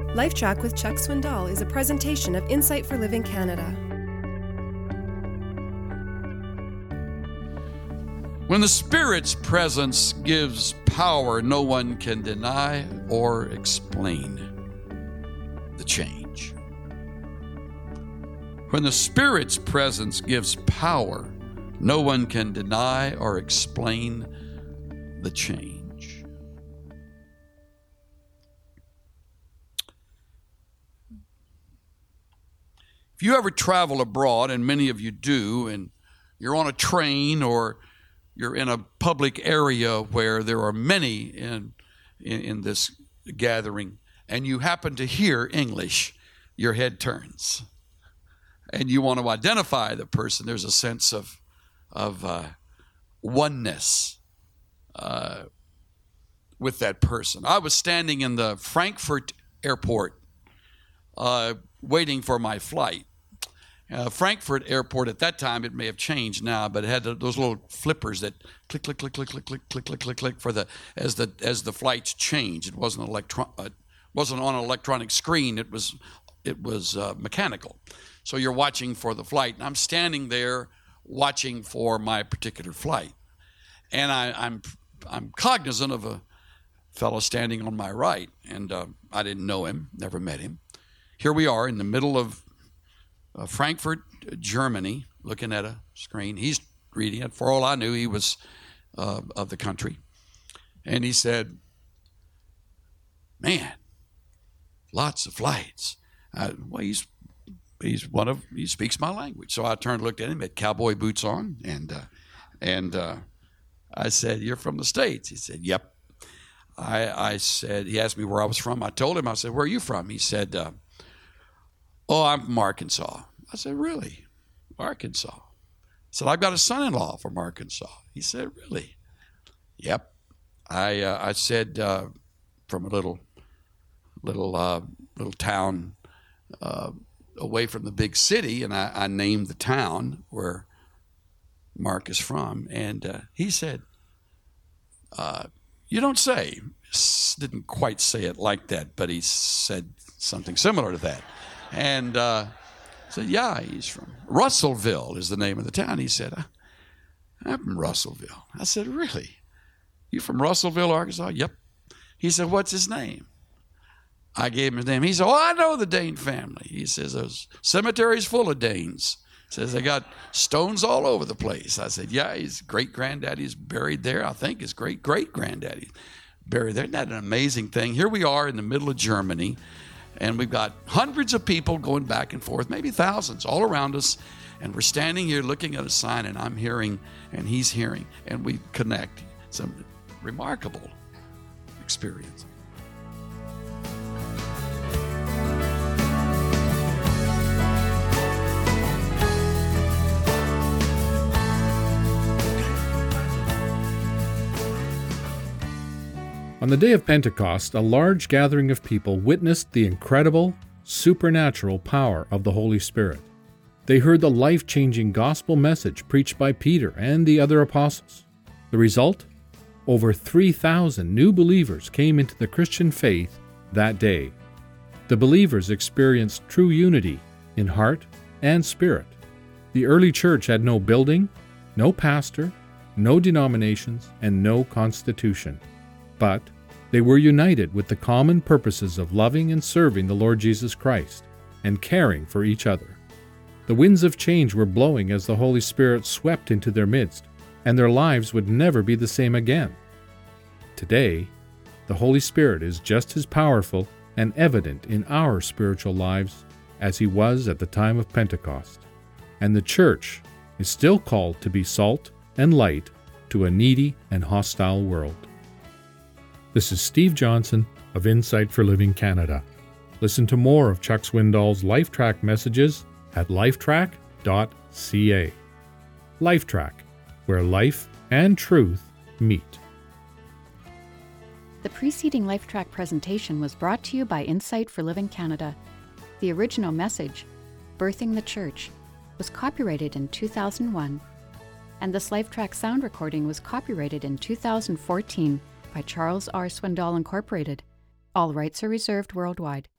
LifeTrack with Chuck Swindoll is a presentation of Insight for Living Canada. When the Spirit's presence gives power, no one can deny or explain the change. When the Spirit's presence gives power, no one can deny or explain the change. If you ever travel abroad, and many of you do, and you're on a train or you're in a public area where there are many in this gathering, and you happen to hear English, your head turns. And you want to identify the person. There's a sense of oneness with that person. I was standing in the Frankfurt airport waiting for my flight. Frankfurt Airport at that time, it may have changed now, but it had those little flippers that click, click, click, click, click, click, click, click, click, click for as the flights changed. It wasn't wasn't on an electronic screen. It was mechanical. So you're watching for the flight, and I'm standing there watching for my particular flight, and I'm cognizant of a fellow standing on my right, and I didn't know him, never met him. Here we are in the middle of Frankfurt, Germany, looking at a screen. He's reading it. For all I knew, he was of the country. And he said, "Man, lots of flights." Well, he speaks my language. So I turned and looked at him, had cowboy boots on, and I said, "You're from the States?" He said, "Yep." I said, he asked me where I was from. I told him, I said, "Where are you from?" He said, "Oh, I'm from Arkansas." I said, "Really? Arkansas?" I said, "I've got a son-in-law from Arkansas." He said, "Really?" "Yep." I said, "From a little town away from the big city," and I named the town where Mark is from, and he said, "You don't say." Didn't quite say it like that, but he said something similar to that. And I said, "Yeah, he's from Russellville is the name of the town." He said, "I'm from Russellville." I said, "Really? You from Russellville, Arkansas?" "Yep." He said, "What's his name?" I gave him his name. He said, "Oh, I know the Dane family." He says, "Those cemeteries full of Danes." He says, "They got stones all over the place." I said, "Yeah, his great-granddaddy's buried there. I think his great-great-granddaddy buried there." Isn't that an amazing thing? Here we are in the middle of Germany, and we've got hundreds of people going back and forth, maybe thousands, all around us. And we're standing here looking at a sign, and I'm hearing, and he's hearing, and we connect. It's a remarkable experience. On the day of Pentecost, a large gathering of people witnessed the incredible, supernatural power of the Holy Spirit. They heard the life-changing gospel message preached by Peter and the other apostles. The result? Over 3,000 new believers came into the Christian faith that day. The believers experienced true unity in heart and spirit. The early church had no building, no pastor, no denominations, and no constitution. But they were united with the common purposes of loving and serving the Lord Jesus Christ and caring for each other. The winds of change were blowing as the Holy Spirit swept into their midst, and their lives would never be the same again. Today, the Holy Spirit is just as powerful and evident in our spiritual lives as he was at the time of Pentecost, and the church is still called to be salt and light to a needy and hostile world. This is Steve Johnson of Insight for Living Canada. Listen to more of Chuck Swindoll's LifeTrack messages at lifetrack.ca. LifeTrack, where life and truth meet. The preceding LifeTrack presentation was brought to you by Insight for Living Canada. The original message, Birthing the Church, was copyrighted in 2001, and this LifeTrack sound recording was copyrighted in 2014 by Charles R. Swindoll Incorporated. All rights are reserved worldwide.